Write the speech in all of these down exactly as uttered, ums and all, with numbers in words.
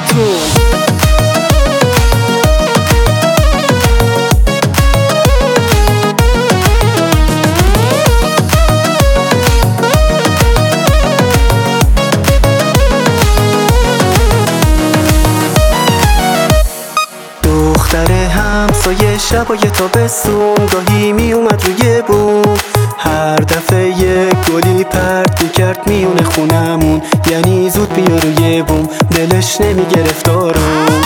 براتون. دختر همسایه شبای تابستون گاهی می اومد روی بوم، هر دفعه یک گلی پرت میکرد میونه خونمون، یعنی زود بیا روی بوم، دلش نمیگرفت آروم.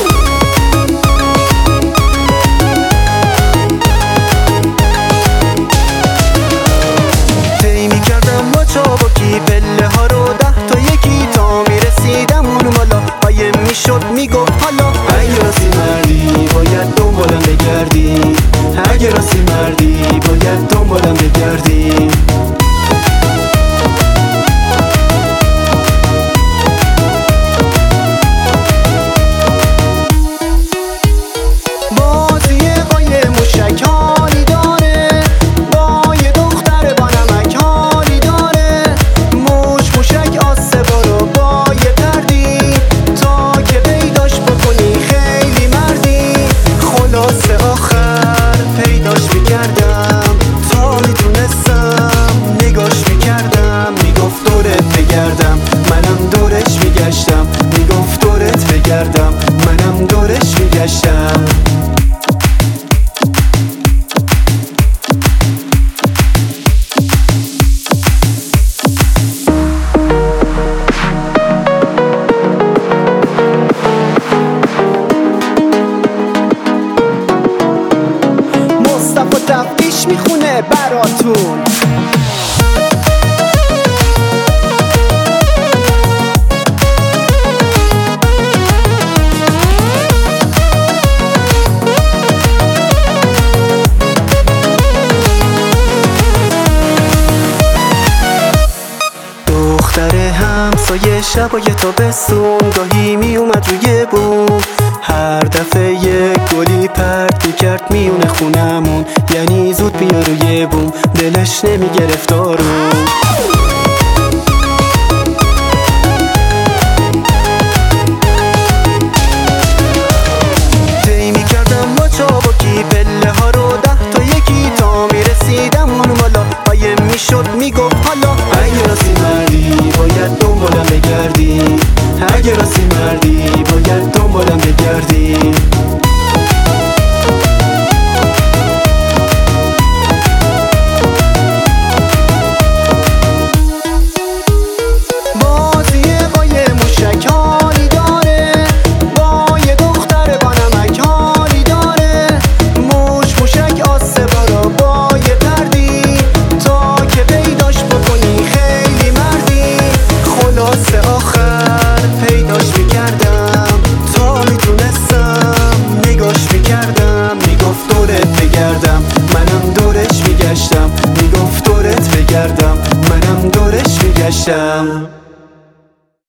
طی میکردم با چابکی پله ها رو ده تا یکی تا میرسیدم اون بالا، قایم میشد میگفت حالا اگه راستی مردی باید دنبالم بگردی، اگه راستی مردی باید دنبالم بگردی. بازی با یه موشک حالی داره، با یه دختر با نمک حالی داره، موش موشک آسه برو با یه دردی، تا که پیداش بکنی خیلی مردی. خلاصه آخر پیداش میکردم، تا میتونستم نگاش میکردم، میگفت دورت بگردم منم دورش میگشتم، میگفت دورت بگردم منم دورش میگشتم. مصطفی تفتیش میخونه براتون. دختر همسایه شبای تابستون گاهی می اومد روی بوم، هر دفعه یک گلی پرت میکرد میونه خونمون، یعنی زود بیا روی بوم، دلش نمیگرفت آروم.